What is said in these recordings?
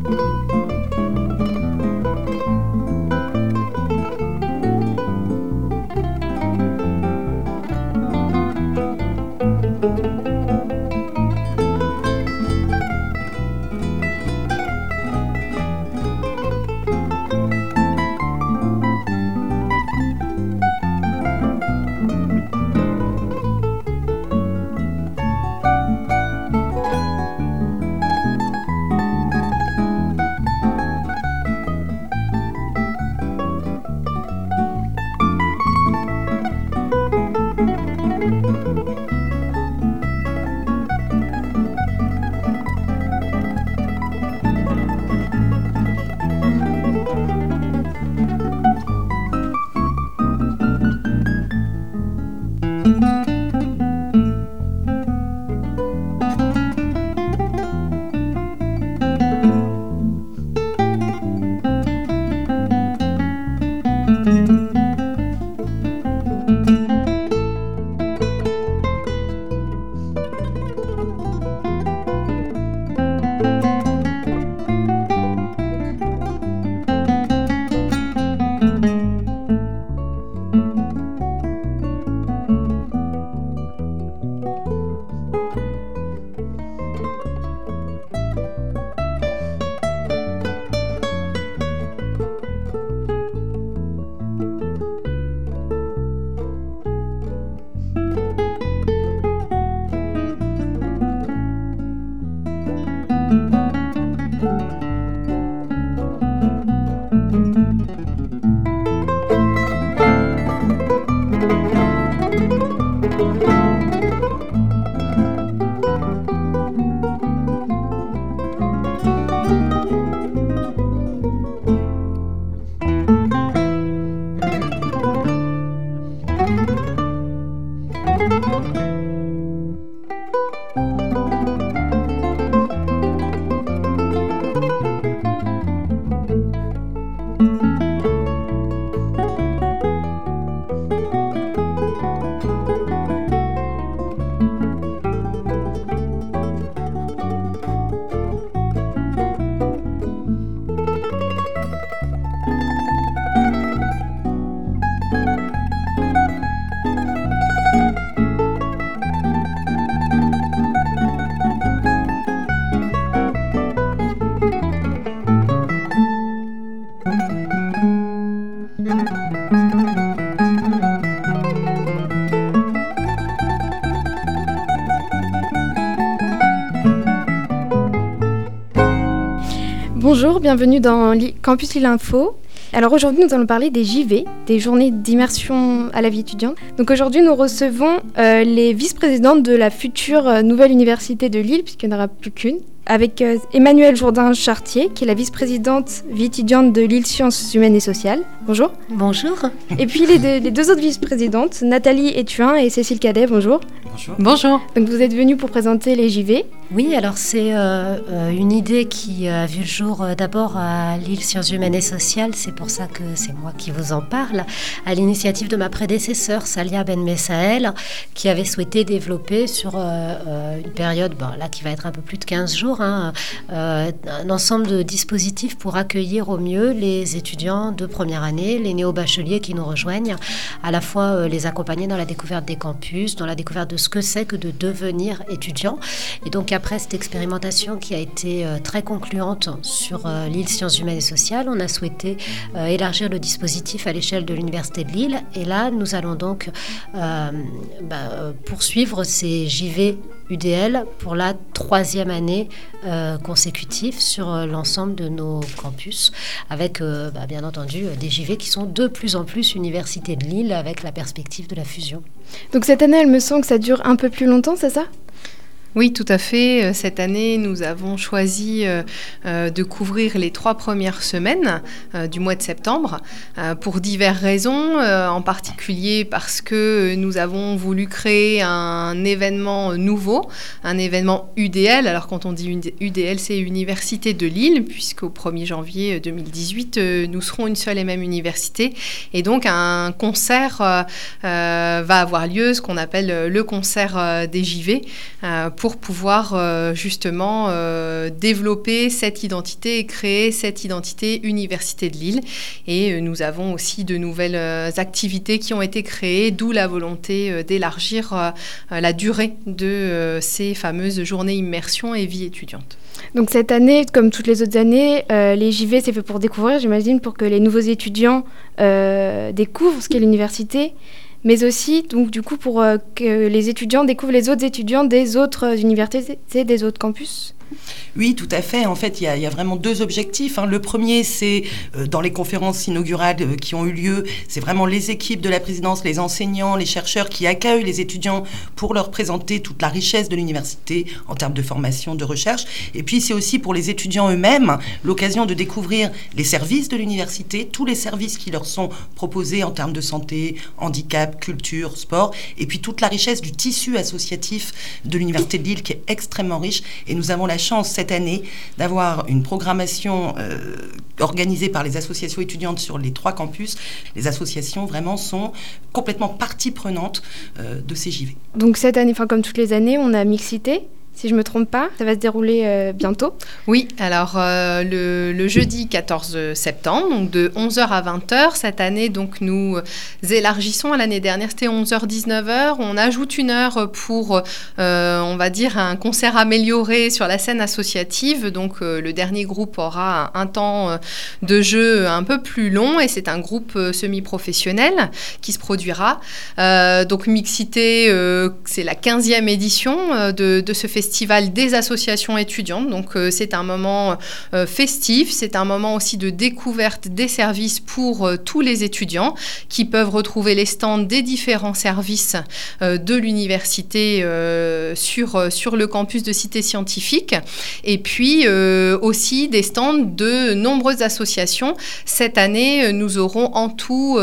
Bonjour, bienvenue dans Campus Lille Info. Alors aujourd'hui, nous allons parler des JV, des journées d'immersion à la vie étudiante. Donc aujourd'hui, nous recevons les vice-présidentes de la future nouvelle université de Lille, puisqu'il n'y en aura plus qu'une, avec Emmanuelle Jourdain-Chartier, qui est la vice-présidente vie étudiante de Lille Sciences Humaines et Sociales. Bonjour. Bonjour. Et puis les deux autres vice-présidentes, Nathalie Étuin et Cécile Cadet. Bonjour. Bonjour. Bonjour. Donc vous êtes venus pour présenter les JV. Oui, alors c'est une idée qui a vu le jour d'abord à Lille Sciences Humaines et Sociales. C'est pour ça que c'est moi qui vous en parle, à l'initiative de ma prédécesseur, Salia Ben-Messaël, qui avait souhaité développer sur une période là, qui va être un peu plus de 15 jours, un ensemble de dispositifs pour accueillir au mieux les étudiants de première année, les néo-bacheliers qui nous rejoignent, à la fois les accompagner dans la découverte des campus, dans la découverte de ce que c'est que de devenir étudiant. Et donc après cette expérimentation qui a été très concluante sur Lille Sciences Humaines et Sociales, on a souhaité élargir le dispositif à l'échelle de l'Université de Lille. Et là, nous allons donc poursuivre ces JV UDL pour la 3e année consécutive sur l'ensemble de nos campus, avec bien entendu des JV qui sont de plus en plus Université de Lille, avec la perspective de la fusion. Donc cette année, elle me semble que ça dure un peu plus longtemps, c'est ça ? Oui, tout à fait. Cette année, nous avons choisi de couvrir les 3 premières semaines du mois de septembre pour diverses raisons, en particulier parce que nous avons voulu créer un événement nouveau, un événement UDL. Alors quand on dit UDL, c'est Université de Lille, puisqu'au 1er janvier 2018, nous serons une seule et même université. Et donc un concert va avoir lieu, ce qu'on appelle le concert des JV, pour pouvoir justement développer cette identité et créer cette identité Université de Lille. Et nous avons aussi de nouvelles activités qui ont été créées, d'où la volonté d'élargir la durée de ces fameuses journées immersion et vie étudiante. Donc cette année, comme toutes les autres années, les JV, c'est fait pour découvrir, j'imagine, pour que les nouveaux étudiants découvrent ce qu'est l'université, mais aussi, donc, du coup, pour que les étudiants découvrent les autres étudiants des autres universités, des autres campus. Oui, tout à fait. En fait, il y a vraiment deux objectifs. Le premier, c'est dans les conférences inaugurales qui ont eu lieu, c'est vraiment les équipes de la présidence, les enseignants, les chercheurs qui accueillent les étudiants pour leur présenter toute la richesse de l'université en termes de formation, de recherche. Et puis, c'est aussi pour les étudiants eux-mêmes l'occasion de découvrir les services de l'université, tous les services qui leur sont proposés en termes de santé, handicap, culture, sport, et puis toute la richesse du tissu associatif de l'Université de Lille qui est extrêmement riche. Et nous avons la chance cette année d'avoir une programmation organisée par les associations étudiantes sur les 3 campus. Les associations vraiment sont complètement partie prenante de ces JV. Donc cette année, comme toutes les années, on a mixité. Si je ne me trompe pas, ça va se dérouler bientôt. Oui, alors le jeudi 14 septembre, donc de 11h à 20h. Cette année, donc, nous élargissons. L'année dernière, c'était 11h-19h. On ajoute 1 heure pour, on va dire, un concert amélioré sur la scène associative. Donc, le dernier groupe aura un temps de jeu un peu plus long et c'est un groupe semi-professionnel qui se produira. Donc, Mixité, c'est la 15e édition de ce festival des associations étudiantes. Donc, c'est un moment festif, c'est un moment aussi de découverte des services pour tous les étudiants qui peuvent retrouver les stands des différents services de l'université sur le campus de Cité Scientifique. Et puis, aussi des stands de nombreuses associations. Cette année, nous aurons en tout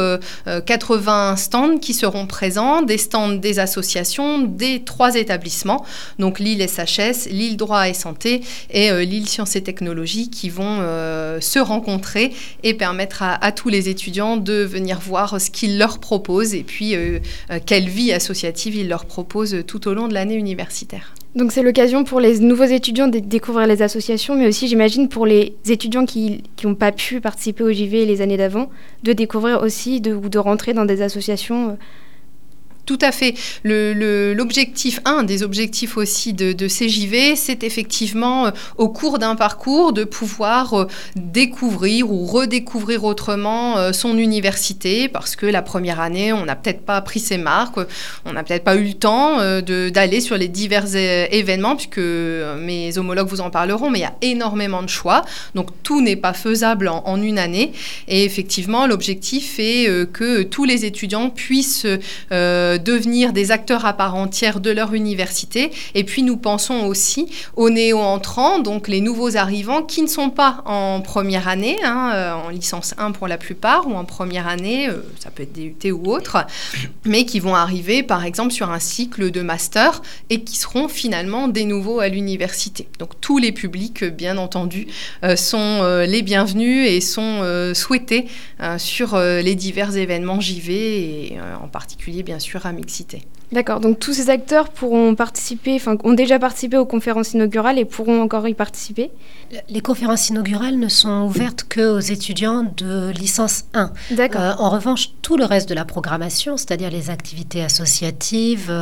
80 stands qui seront présents, des stands des associations, des 3 établissements, donc Lille SHS, Lille Droit et Santé et Lille Sciences et Technologies qui vont se rencontrer et permettre à tous les étudiants de venir voir ce qu'ils leur proposent et puis quelle vie associative ils leur proposent tout au long de l'année universitaire. Donc c'est l'occasion pour les nouveaux étudiants de découvrir les associations, mais aussi j'imagine pour les étudiants qui n'ont pas pu participer au JV les années d'avant, de découvrir aussi ou de rentrer dans des associations. Tout à fait. L'objectif, un des objectifs aussi de CJV, c'est effectivement au cours d'un parcours de pouvoir découvrir ou redécouvrir autrement son université parce que la première année, on n'a peut-être pas pris ses marques, on n'a peut-être pas eu le temps d'aller sur les divers événements puisque mes homologues vous en parleront, mais il y a énormément de choix. Donc, tout n'est pas faisable en une année. Et effectivement, l'objectif est que tous les étudiants puissent devenir des acteurs à part entière de leur université. Et puis, nous pensons aussi aux néo-entrants, donc les nouveaux arrivants qui ne sont pas en première année, en licence 1 pour la plupart, ou en première année, ça peut être DUT ou autre, mais qui vont arriver, par exemple, sur un cycle de master et qui seront finalement des nouveaux à l'université. Donc, tous les publics, bien entendu, sont les bienvenus et sont souhaités sur les divers événements JV et en particulier, bien sûr, à Mixité. D'accord, donc tous ces acteurs pourront participer, ont déjà participé aux conférences inaugurales et pourront encore y participer. Les conférences inaugurales ne sont ouvertes qu'aux étudiants de licence 1. D'accord. En revanche, tout le reste de la programmation, c'est-à-dire les activités associatives,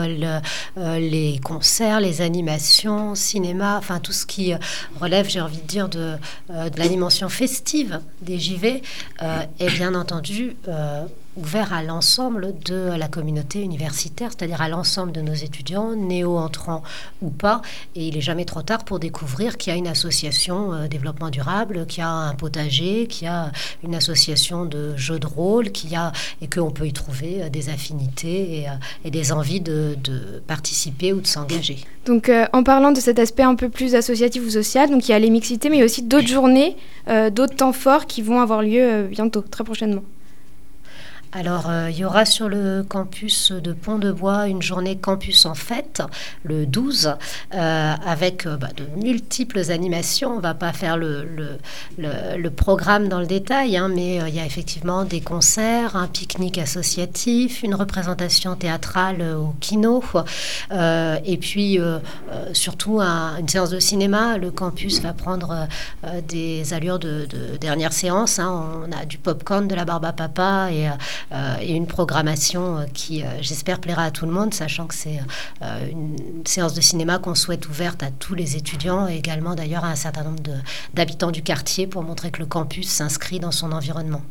les concerts, les animations, cinéma, tout ce qui relève, j'ai envie de dire, de la dimension festive des JV, est bien entendu ouvert à l'ensemble de la communauté universitaire, c'est-à-dire à l'ensemble de nos étudiants, néo-entrants ou pas. Et il n'est jamais trop tard pour découvrir qu'il y a une association développement durable, qu'il y a un potager, qu'il y a une association de jeux de rôle, et qu'on peut y trouver des affinités et des envies de participer ou de s'engager. Donc en parlant de cet aspect un peu plus associatif ou social, donc il y a les mixités, mais il y a aussi d'autres journées, d'autres temps forts qui vont avoir lieu bientôt, très prochainement. Alors, il y aura sur le campus de Pont-de-Bois une journée campus en fête, le 12, avec de multiples animations. On ne va pas faire le programme dans le détail, mais il y a effectivement des concerts, un pique-nique associatif, une représentation théâtrale au Kino, et puis surtout une séance de cinéma. Le campus va prendre des allures de dernière séance. On a du popcorn, de la barbe à papa et une programmation qui, j'espère, plaira à tout le monde, sachant que c'est une séance de cinéma qu'on souhaite ouverte à tous les étudiants et également d'ailleurs à un certain nombre d'habitants du quartier pour montrer que le campus s'inscrit dans son environnement.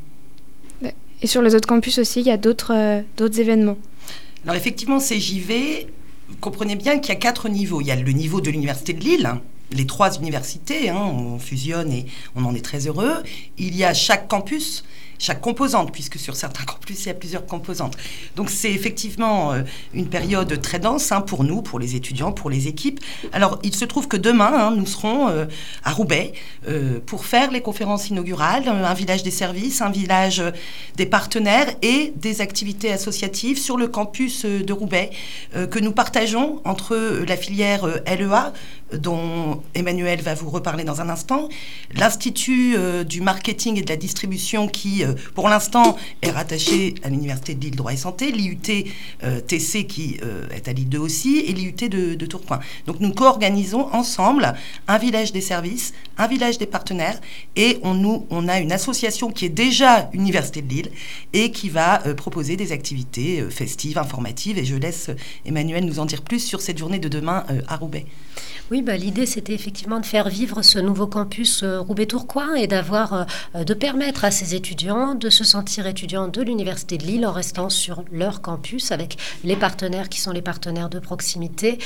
Et sur les autres campus aussi, il y a d'autres événements. Alors effectivement, ces JV, vous comprenez bien qu'il y a 4 niveaux. Il y a le niveau de l'Université de Lille, les 3 universités, on fusionne et on en est très heureux. Il y a chaque campus, chaque composante, puisque sur certains campus, il y a plusieurs composantes. Donc c'est effectivement une période très dense pour nous, pour les étudiants, pour les équipes. Alors il se trouve que demain, nous serons à Roubaix pour faire les conférences inaugurales, un village des services, un village des partenaires et des activités associatives sur le campus de Roubaix que nous partageons entre la filière LEA, dont Emmanuel va vous reparler dans un instant, l'Institut du marketing et de la distribution qui, pour l'instant, est rattaché à l'Université de Lille Droit et Santé, l'IUT TC qui est à Lille 2 aussi, et l'IUT de Tourcoing. Donc nous co-organisons ensemble un village des services, un village des partenaires, et on a une association qui est déjà Université de Lille et qui va proposer des activités festives, informatives, et je laisse Emmanuel nous en dire plus sur cette journée de demain à Roubaix. Oui, l'idée, c'était effectivement de faire vivre ce nouveau campus Roubaix-Tourcoing et de permettre à ces étudiants de se sentir étudiants de l'Université de Lille en restant sur leur campus avec les partenaires qui sont les partenaires de proximité,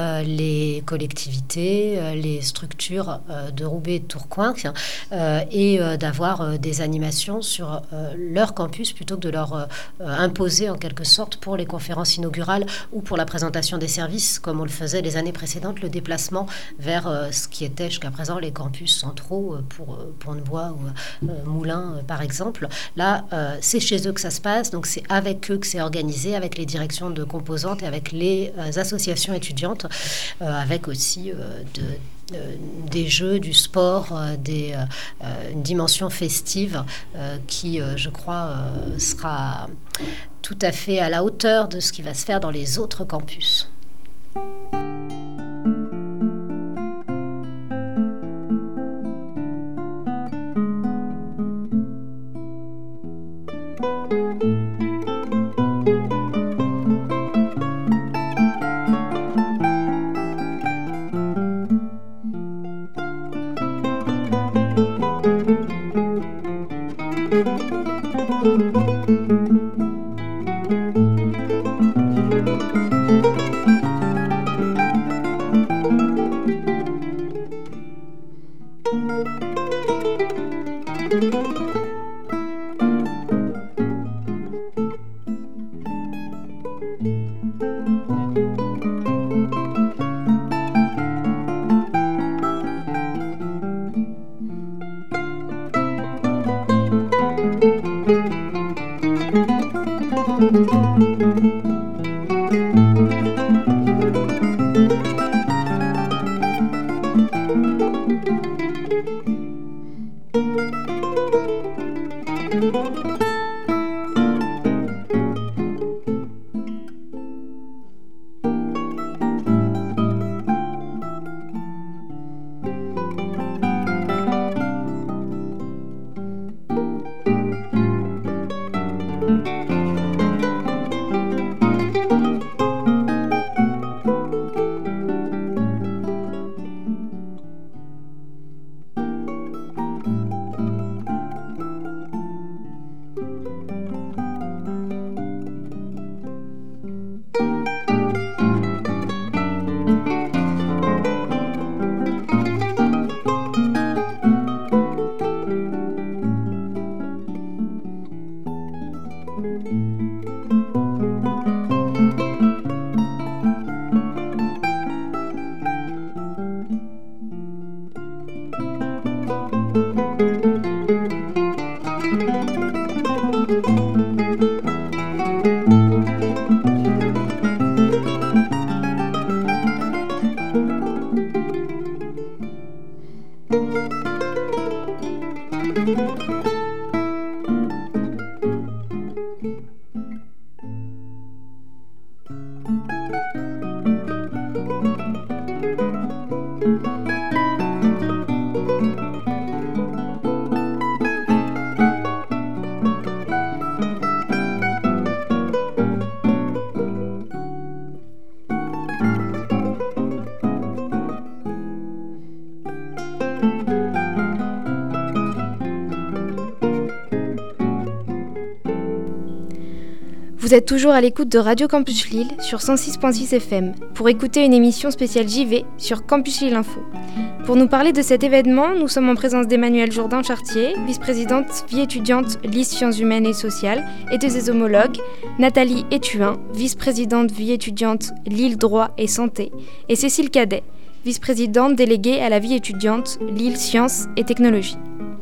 les collectivités, les structures de Roubaix-Tourcoing et d'avoir des animations sur leur campus plutôt que de leur imposer en quelque sorte pour les conférences inaugurales ou pour la présentation des services comme on le faisait les années précédentes, le déplacement vers ce qui était jusqu'à présent les campus centraux pour Pont-de-Bois ou Moulins par exemple. Là, c'est chez eux que ça se passe, donc c'est avec eux que c'est organisé, avec les directions de composantes et avec les associations étudiantes, avec aussi des jeux, du sport, une dimension festive qui, je crois, sera tout à fait à la hauteur de ce qui va se faire dans les autres campus. Vous êtes toujours à l'écoute de Radio Campus Lille sur 106.6 FM pour écouter une émission spéciale JV sur Campus Lille Info. Pour nous parler de cet événement, nous sommes en présence d'Emmanuelle Jourdain-Chartier, vice-présidente vie étudiante Lille Sciences Humaines et Sociales, et de ses homologues, Nathalie Étuin, vice-présidente vie étudiante Lille Droit et Santé, et Cécile Cadet, vice-présidente déléguée à la vie étudiante Lille Sciences et Technologies.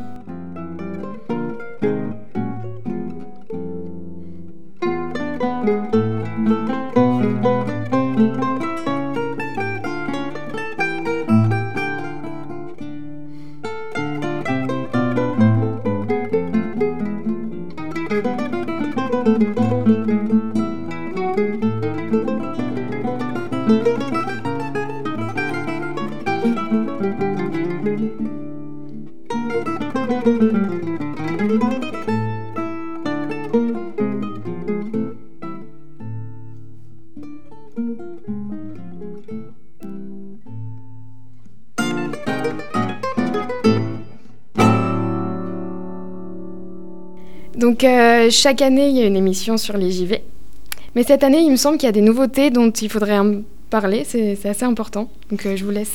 Donc chaque année, il y a une émission sur les JV. Mais cette année, il me semble qu'il y a des nouveautés dont il faudrait parler. C'est assez important. Donc je vous laisse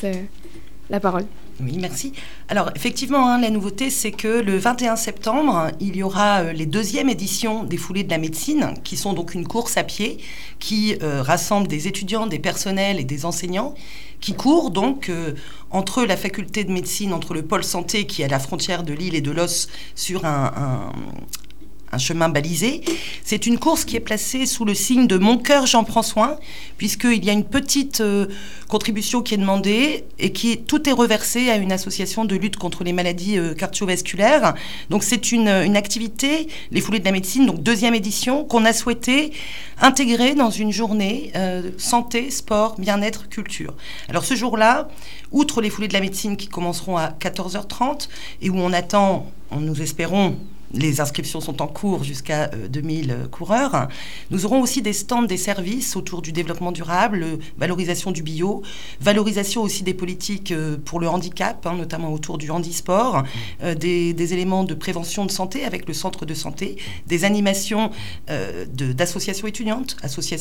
la parole. Oui, merci. Alors, effectivement, la nouveauté, c'est que le 21 septembre, il y aura les deuxièmes éditions des Foulées de la médecine, qui sont donc une course à pied qui rassemble des étudiants, des personnels et des enseignants qui courent donc entre la faculté de médecine, entre le pôle santé qui est à la frontière de Lille et de Los sur un chemin balisé. C'est une course qui est placée sous le signe de Mon cœur, j'en prends soin, puisqu'il y a une petite contribution qui est demandée et tout est reversé à une association de lutte contre les maladies cardiovasculaires. Donc c'est une activité, les Foulées de la médecine, donc deuxième édition, qu'on a souhaité intégrer dans une journée santé, sport, bien-être, culture. Alors ce jour-là, outre les Foulées de la médecine qui commenceront à 14h30 et où nous espérons, les inscriptions sont en cours jusqu'à 2000 coureurs. Nous aurons aussi des stands des services autour du développement durable, valorisation du bio, valorisation aussi des politiques pour le handicap, notamment autour du handisport, des éléments de prévention de santé avec le centre de santé, des animations d'associations étudiantes,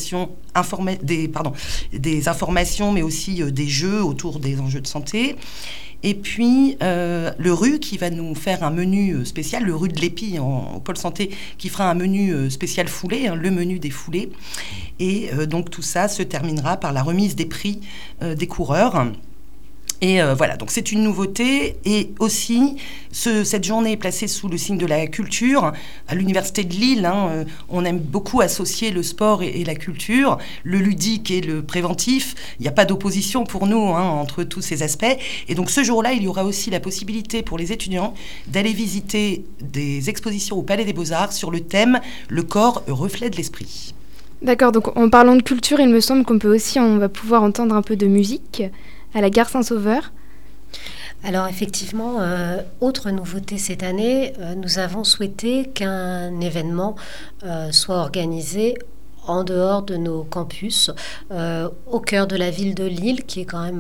des informations, mais aussi des jeux autour des enjeux de santé. Et puis, le RU qui va nous faire un menu spécial, le RU de l'Épi au pôle santé, qui fera un menu spécial foulée, le menu des foulées. Et donc, tout ça se terminera par la remise des prix des coureurs. Et voilà, donc c'est une nouveauté. Et aussi, cette journée est placée sous le signe de la culture. À l'Université de Lille, on aime beaucoup associer le sport et la culture, le ludique et le préventif. Il n'y a pas d'opposition pour nous entre tous ces aspects. Et donc ce jour-là, il y aura aussi la possibilité pour les étudiants d'aller visiter des expositions au Palais des Beaux-Arts sur le thème « Le corps, reflet de l'esprit ». D'accord, donc en parlant de culture, il me semble on va pouvoir entendre un peu de musique à la gare Saint-Sauveur. Alors effectivement, autre nouveauté cette année, nous avons souhaité qu'un événement soit organisé en dehors de nos campus, au cœur de la ville de Lille, qui est quand même,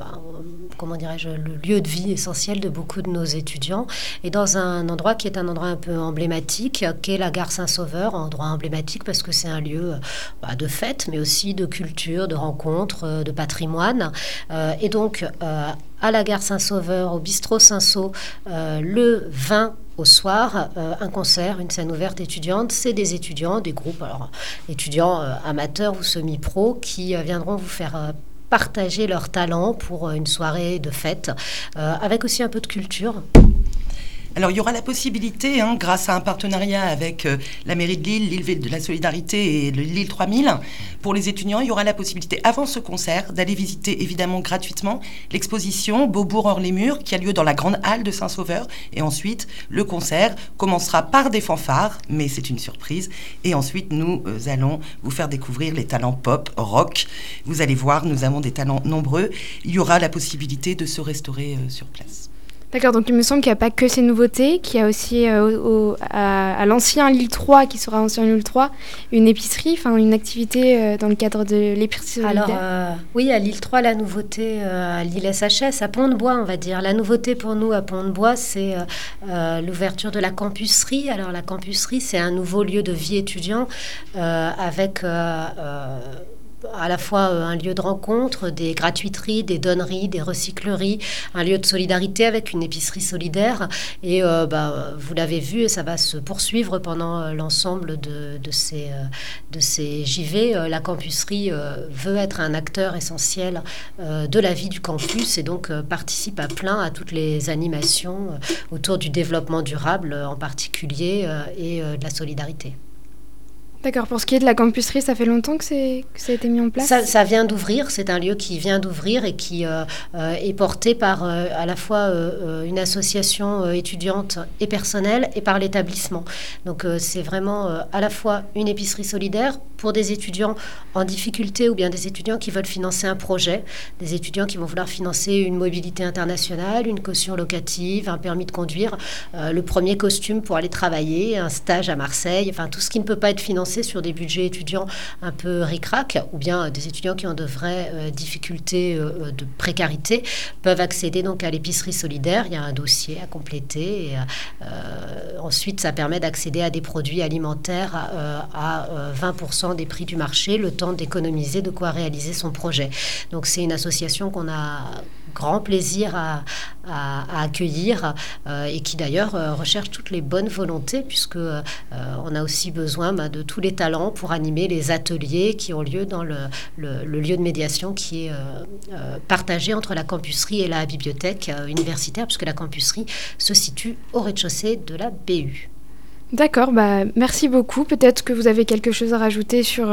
le lieu de vie essentiel de beaucoup de nos étudiants, et dans un endroit qui est un endroit un peu emblématique, qui est la gare Saint-Sauveur, un endroit emblématique parce que c'est un lieu de fête, mais aussi de culture, de rencontres, de patrimoine. Et donc, à la gare Saint-Sauveur, au bistrot Saint-Sau, le 20 au soir, un concert, une scène ouverte étudiante. C'est des étudiants, des groupes, étudiants amateurs ou semi-pro, qui viendront vous faire partager leur talent pour une soirée de fête, avec aussi un peu de culture. Alors, il y aura la possibilité, grâce à un partenariat avec la mairie de Lille, Lille de la Solidarité et le Lille 3000, pour les étudiants, il y aura la possibilité, avant ce concert, d'aller visiter évidemment gratuitement l'exposition Beaubourg hors les murs, qui a lieu dans la grande halle de Saint-Sauveur. Et ensuite, le concert commencera par des fanfares, mais c'est une surprise. Et ensuite, nous allons vous faire découvrir les talents pop, rock. Vous allez voir, nous avons des talents nombreux. Il y aura la possibilité de se restaurer sur place. D'accord, donc il me semble qu'il n'y a pas que ces nouveautés, qu'il y a aussi à l'ancien Lille 3, qui sera ancien Lille 3, une épicerie, enfin une activité dans le cadre de l'épicerie solidaire. Alors oui, à Lille 3, la nouveauté à Lille SHS, à Pont-de-Bois, on va dire. La nouveauté pour nous à Pont-de-Bois, c'est l'ouverture de la campusserie. Alors la campusserie, c'est un nouveau lieu de vie étudiant avec... à la fois un lieu de rencontre, des gratuiteries, des donneries, des recycleries, un lieu de solidarité avec une épicerie solidaire. Et vous l'avez vu, et ça va se poursuivre pendant l'ensemble de ces JV. La campusserie veut être un acteur essentiel de la vie du campus et donc participe à plein à toutes les animations autour du développement durable en particulier et de la solidarité. D'accord, pour ce qui est de la campusserie, ça fait longtemps que ça a été mis en place ? Ça vient d'ouvrir, c'est un lieu qui vient d'ouvrir et qui est porté par à la fois une association étudiante et personnelle et par l'établissement. Donc c'est vraiment à la fois une épicerie solidaire pour des étudiants en difficulté ou bien des étudiants qui veulent financer un projet, des étudiants qui vont vouloir financer une mobilité internationale, une caution locative, un permis de conduire, le premier costume pour aller travailler, un stage à Marseille, enfin tout ce qui ne peut pas être financé sur des budgets étudiants un peu ric-rac, ou bien des étudiants qui ont de vraies difficultés de précarité, peuvent accéder donc à l'épicerie solidaire. Il y a un dossier à compléter. Et, ensuite, ça permet d'accéder à des produits alimentaires à 20% des prix du marché, le temps d'économiser de quoi réaliser son projet. Donc c'est une association qu'on a grand plaisir à accueillir et qui d'ailleurs recherche toutes les bonnes volontés puisque on a aussi besoin de tous les talents pour animer les ateliers qui ont lieu dans le lieu de médiation qui est partagé entre la campusserie et la bibliothèque universitaire puisque la campusserie se situe au rez-de-chaussée de la BU. D'accord, merci beaucoup. Peut-être que vous avez quelque chose à rajouter sur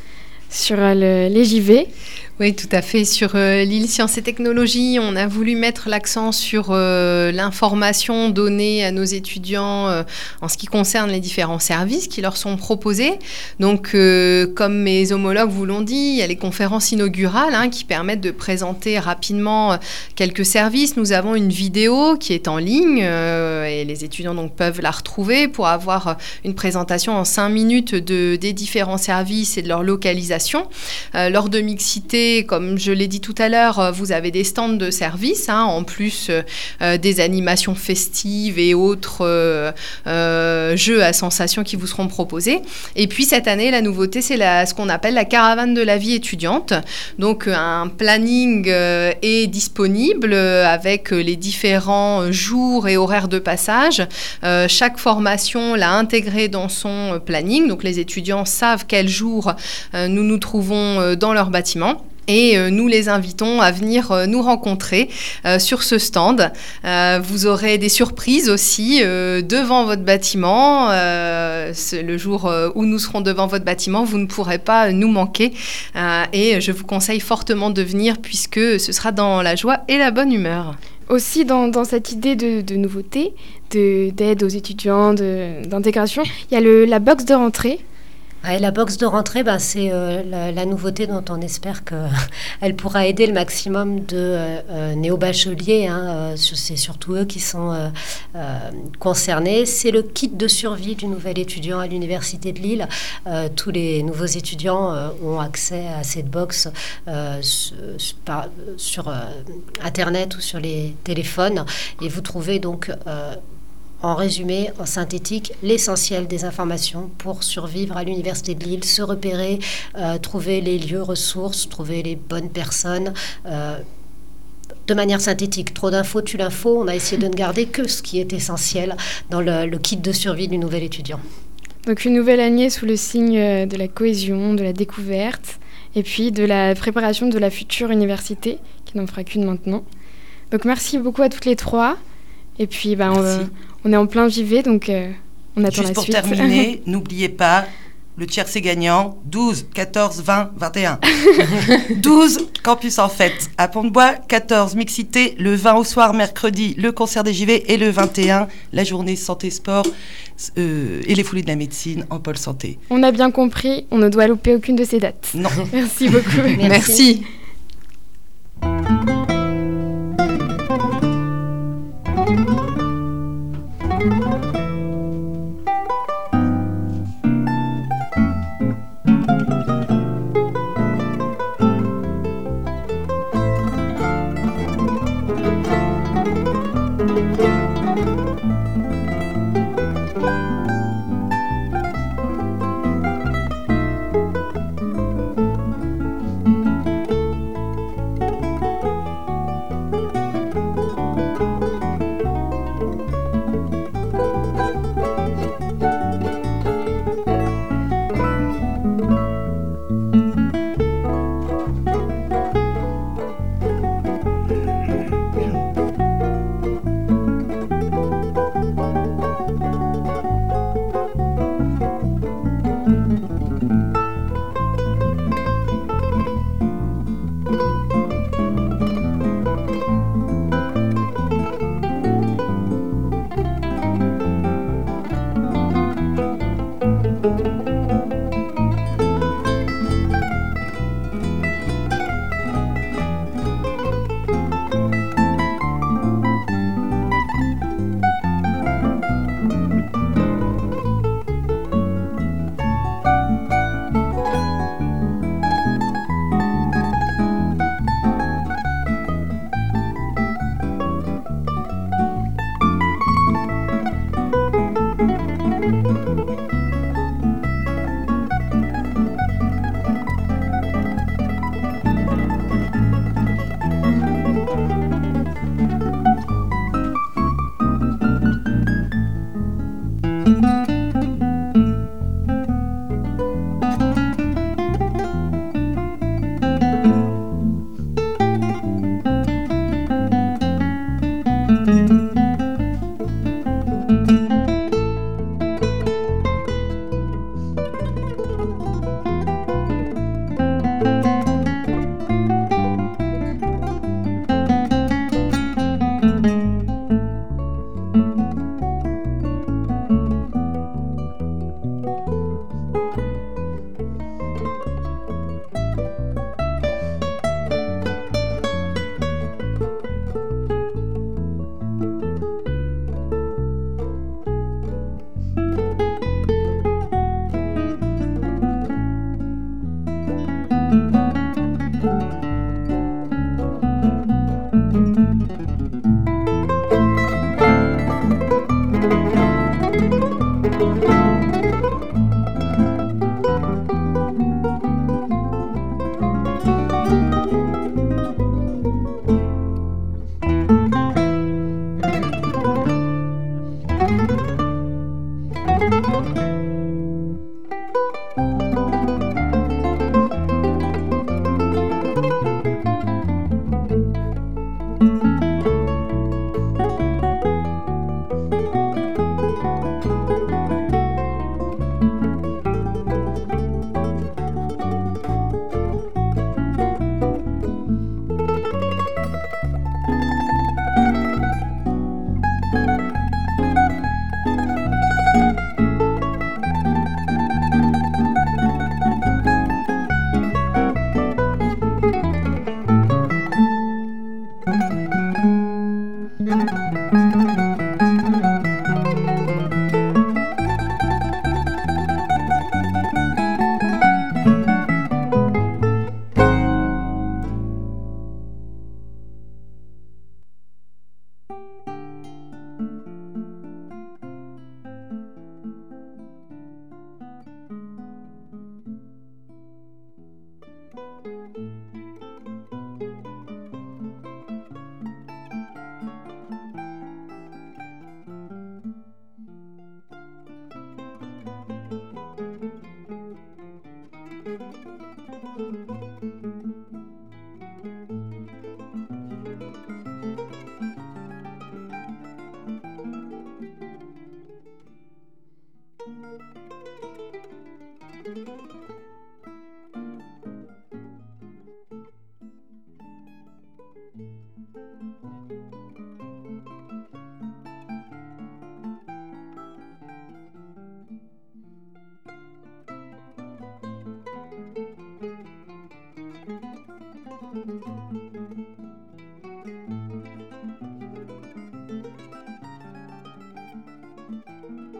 les JV. Oui, tout à fait. Sur Lille Sciences et Technologies, on a voulu mettre l'accent sur l'information donnée à nos étudiants en ce qui concerne les différents services qui leur sont proposés. Donc, comme mes homologues vous l'ont dit, il y a les conférences inaugurales qui permettent de présenter rapidement quelques services. Nous avons une vidéo qui est en ligne et les étudiants donc, peuvent la retrouver pour avoir une présentation en 5 minutes des différents services et de leur localisation. Lors de mixité, comme je l'ai dit tout à l'heure, vous avez des stands de services, en plus des animations festives et autres jeux à sensations qui vous seront proposés. Et puis cette année, la nouveauté, c'est ce qu'on appelle la caravane de la vie étudiante. Donc un planning est disponible avec les différents jours et horaires de passage. Chaque formation l'a intégré dans son planning. Donc les étudiants savent quel jour nous nous trouvons dans leur bâtiment. Et nous les invitons à venir nous rencontrer sur ce stand. Vous aurez des surprises aussi devant votre bâtiment. Le jour où nous serons devant votre bâtiment, vous ne pourrez pas nous manquer. Et je vous conseille fortement de venir puisque ce sera dans la joie et la bonne humeur. Aussi, dans cette idée de nouveauté, d'aide aux étudiants, d'intégration, il y a la box de rentrée. Ouais, la box de rentrée, c'est la nouveauté dont on espère qu'elle pourra aider le maximum de néo-bacheliers. C'est surtout eux qui sont concernés. C'est le kit de survie du nouvel étudiant à l'Université de Lille. Tous les nouveaux étudiants ont accès à cette box sur Internet ou sur les téléphones. Et vous trouvez donc... en résumé, en synthétique, l'essentiel des informations pour survivre à l'Université de Lille, se repérer, trouver les lieux ressources, trouver les bonnes personnes. De manière synthétique, trop d'infos tue l'info. On a essayé de ne garder que ce qui est essentiel dans le kit de survie du nouvel étudiant. Donc une nouvelle année sous le signe de la cohésion, de la découverte et puis de la préparation de la future université, qui n'en fera qu'une maintenant. Donc merci beaucoup à toutes les trois. Et puis, on est en plein JV, donc on attend la suite. Juste pour terminer, n'oubliez pas, le tiercé gagnant, 12, 14, 20, 21. 12, Campus en fête à Pont-de-Bois, 14, Mixité, le 20 au soir, mercredi, le concert des JV, et le 21, la journée santé-sport et les foulées de la médecine en pôle santé. On a bien compris, on ne doit louper aucune de ces dates. Non. Merci beaucoup. Merci.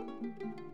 Merci.